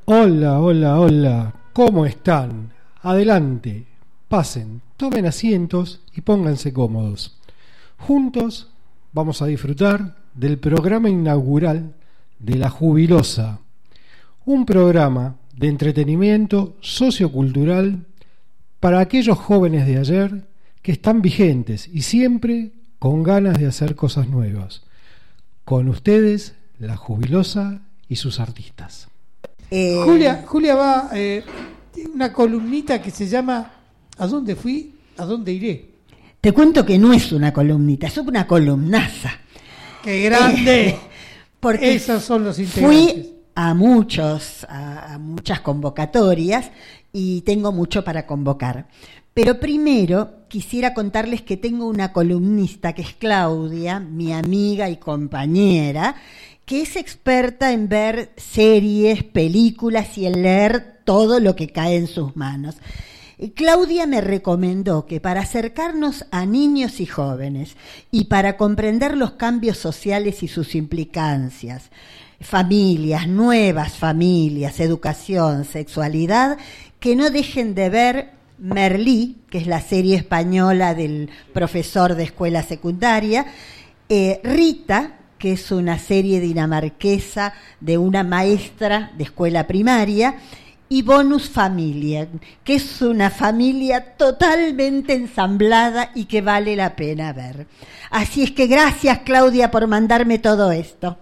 Hola, hola, hola, ¿cómo están? Adelante, pasen, tomen asientos y pónganse cómodos. Juntos vamos a disfrutar del programa inaugural de La Jubilosa, un programa de entretenimiento sociocultural para aquellos jóvenes de ayer que están vigentes y siempre con ganas de hacer cosas nuevas. Con ustedes, La Jubilosa y sus artistas. Julia va tiene una columnita que se llama ¿A dónde fui? ¿A dónde iré? Te cuento que no es una columnita, es una columnaza. ¡Qué grande! Porque esos son los integrantes. Fui a muchas convocatorias y tengo mucho para convocar. Pero primero quisiera contarles que tengo una columnista que es Claudia, mi amiga y compañera, que es experta en ver series, películas y en leer todo lo que cae en sus manos. Claudia me recomendó que para acercarnos a niños y jóvenes y para comprender los cambios sociales y sus implicancias, familias, nuevas familias, educación, sexualidad, que no dejen de ver Merlí, que es la serie española del profesor de escuela secundaria, Rita, que es una serie dinamarquesa de una maestra de escuela primaria, y Bonus Familia, que es una familia totalmente ensamblada y que vale la pena ver. Así es que gracias, Claudia, por mandarme todo esto.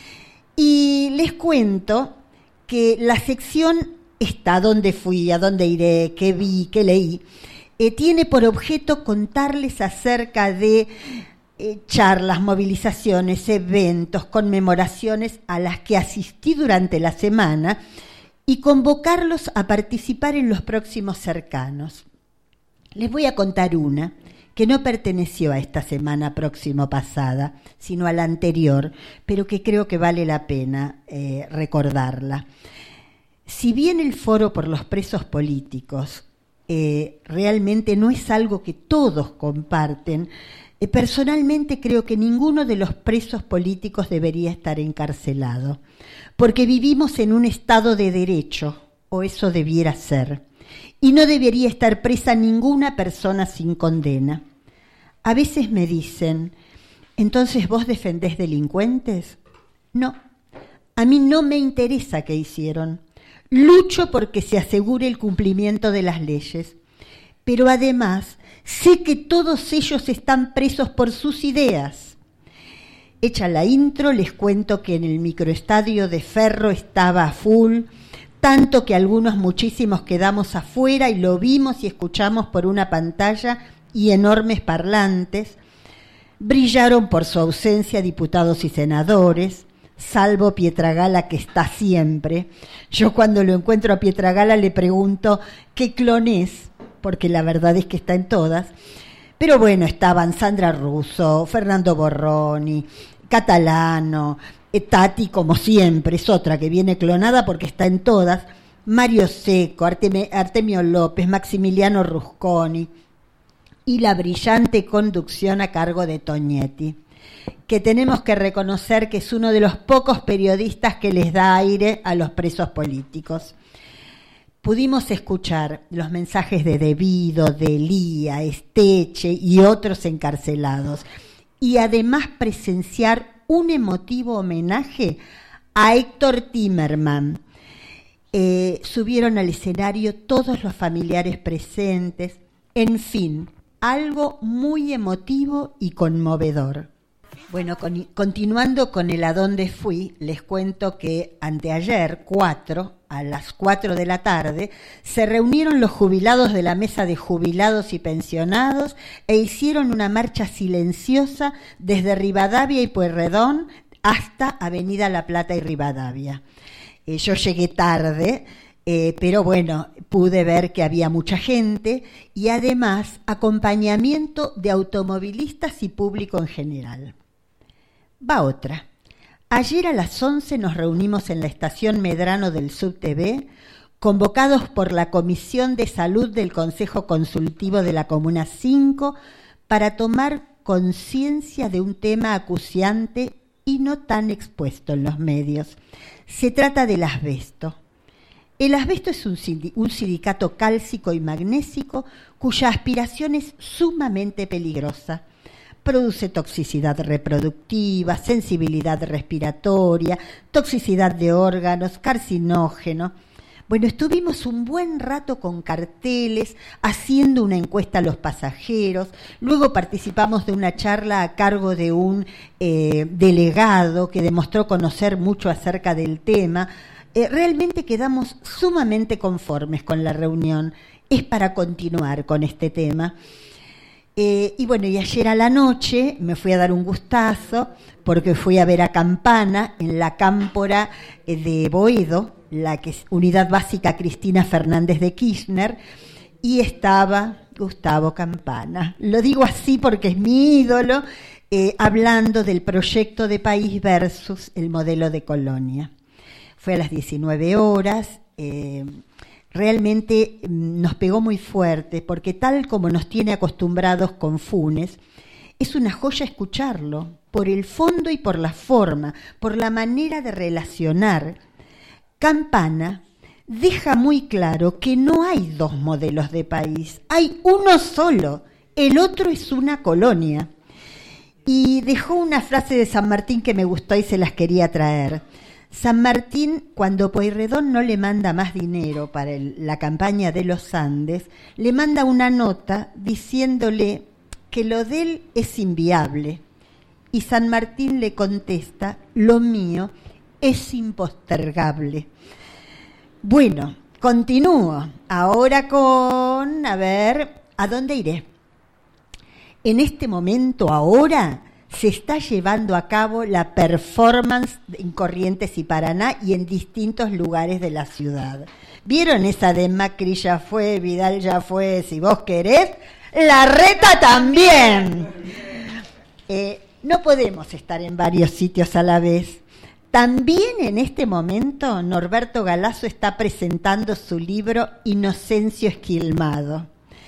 Y les cuento que la sección está ¿Dónde fui? ¿A dónde iré? ¿Qué vi? ¿Qué leí? Tiene por objeto contarles acerca de charlas, movilizaciones, eventos, conmemoraciones a las que asistí durante la semana y convocarlos a participar en los próximos cercanos. Les voy a contar una que no perteneció a esta semana próximo pasada, sino a la anterior, pero que creo que vale la pena recordarla. Si bien el foro por los presos políticos realmente no es algo que todos comparten, personalmente creo que ninguno de los presos políticos debería estar encarcelado, porque vivimos en un estado de derecho, o eso debiera ser, y no debería estar presa ninguna persona sin condena. A veces me dicen, ¿entonces vos defendés delincuentes? No, a mí no me interesa qué hicieron. Lucho porque se asegure el cumplimiento de las leyes, pero además sé que todos ellos están presos por sus ideas. Hecha la intro, les cuento que en el microestadio de Ferro estaba a full, tanto que muchísimos quedamos afuera y lo vimos y escuchamos por una pantalla y enormes parlantes. Brillaron por su ausencia diputados y senadores, salvo Pietragala, que está siempre. Yo cuando lo encuentro a Pietragala le pregunto qué clon es, porque la verdad es que está en todas. Pero bueno, estaban Sandra Russo, Fernando Borroni, Catalano, Tati, como siempre, es otra que viene clonada porque está en todas, Mario Secco, Artemio López, Maximiliano Rusconi, y la brillante conducción a cargo de Tognetti, que tenemos que reconocer que es uno de los pocos periodistas que les da aire a los presos políticos. Pudimos escuchar los mensajes de Devido, de Elía, Esteche y otros encarcelados, y además presenciar un emotivo homenaje a Héctor Timerman. Subieron al escenario todos los familiares presentes, en fin, algo muy emotivo y conmovedor. Bueno, continuando con el a dónde fui, les cuento que anteayer, a las 4 de la tarde, se reunieron los jubilados de la Mesa de Jubilados y Pensionados e hicieron una marcha silenciosa desde Rivadavia y Pueyrredón hasta Avenida La Plata y Rivadavia. Yo llegué tarde, pero bueno, pude ver que había mucha gente y además acompañamiento de automovilistas y público en general. Va otra. Ayer a las 11 nos reunimos en la estación Medrano del SubTV, convocados por la Comisión de Salud del Consejo Consultivo de la Comuna 5 para tomar conciencia de un tema acuciante y no tan expuesto en los medios. Se trata del asbesto. El asbesto es un silicato cálcico y magnésico cuya aspiración es sumamente peligrosa. Produce toxicidad reproductiva, sensibilidad respiratoria, toxicidad de órganos, carcinógeno. Bueno, estuvimos un buen rato con carteles, haciendo una encuesta a los pasajeros, luego participamos de una charla a cargo de un delegado que demostró conocer mucho acerca del tema. Realmente quedamos sumamente conformes con la reunión. Es para continuar con este tema. Y bueno, y ayer a la noche me fui a dar un gustazo porque fui a ver a Campana en la cámpora de Boedo, la que es Unidad Básica Cristina Fernández de Kirchner, y estaba Gustavo Campana. Lo digo así porque es mi ídolo, hablando del proyecto de país versus el modelo de colonia. Fue a las 19 horas. Realmente nos pegó muy fuerte, porque tal como nos tiene acostumbrados con Funes, es una joya escucharlo, por el fondo y por la forma, por la manera de relacionar. Campana deja muy claro que no hay dos modelos de país, hay uno solo, el otro es una colonia. Y dejó una frase de San Martín que me gustó y se las quería traer. San Martín, cuando Pueyrredón no le manda más dinero para la campaña de los Andes, le manda una nota diciéndole que lo de él es inviable. Y San Martín le contesta, lo mío es impostergable. Bueno, continúo. Ahora con, a ver, ¿a dónde iré? En este momento, ahora, se está llevando a cabo la performance en Corrientes y Paraná y en distintos lugares de la ciudad. ¿Vieron esa de Macri ya fue, Vidal ya fue, si vos querés? ¡Larreta también! No podemos estar en varios sitios a la vez. También en este momento Norberto Galazo está presentando su libro Inocencio Esquilmado.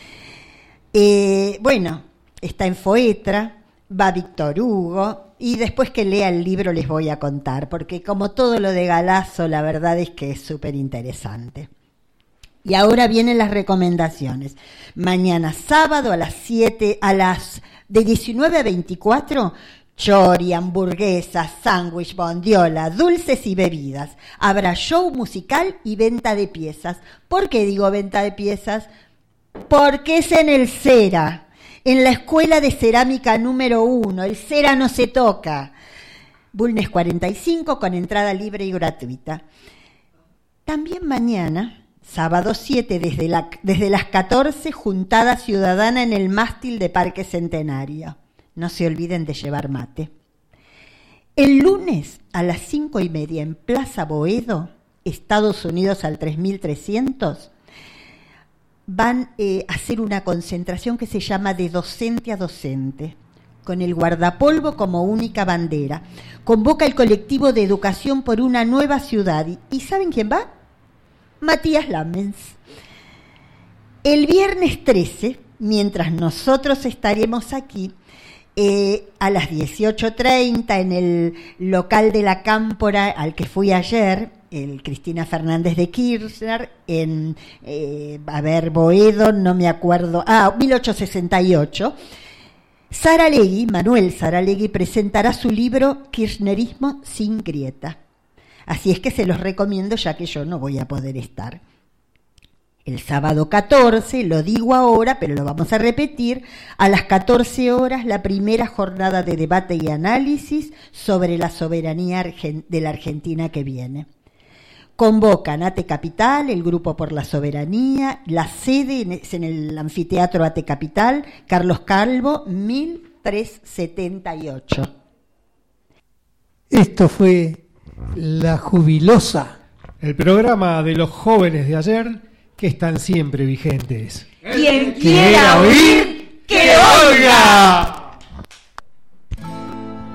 Bueno, está en Foetra. Va Víctor Hugo, y después que lea el libro les voy a contar, porque como todo lo de Galazo, la verdad es que es súper interesante. Y ahora vienen las recomendaciones. Mañana sábado a las 7, de 19 a 24, chori, hamburguesas, sándwich, bondiola, dulces y bebidas. Habrá show musical y venta de piezas. ¿Por qué digo venta de piezas? Porque es en el Cera. En la Escuela de Cerámica número 1, el cera no se toca. Bulnes 45 con entrada libre y gratuita. También mañana, sábado 7, desde las 14, juntada ciudadana en el mástil de Parque Centenario. No se olviden de llevar mate. El lunes a las 5:30 en Plaza Boedo, Estados Unidos al 3300, van a hacer una concentración que se llama de docente a docente, con el guardapolvo como única bandera. Convoca el colectivo de Educación por una Nueva Ciudad. ¿Y saben quién va? Matías Lamens. El viernes 13, mientras nosotros estaremos aquí, a las 18:30 en el local de la Cámpora al que fui ayer, el Cristina Fernández de Kirchner, en, Boedo, no me acuerdo, 1868, Manuel Saralegui presentará su libro Kirchnerismo sin grieta. Así es que se los recomiendo ya que yo no voy a poder estar. El sábado 14, lo digo ahora, pero lo vamos a repetir, a las 14 horas la primera jornada de debate y análisis sobre la soberanía de la Argentina que viene. Convocan ATE Capital, el Grupo por la Soberanía, la sede es en el Anfiteatro ATE Capital, Carlos Calvo, 1378. Esto fue La Jubilosa. El programa de los jóvenes de ayer que están siempre vigentes. Quien quiera oír, que oiga.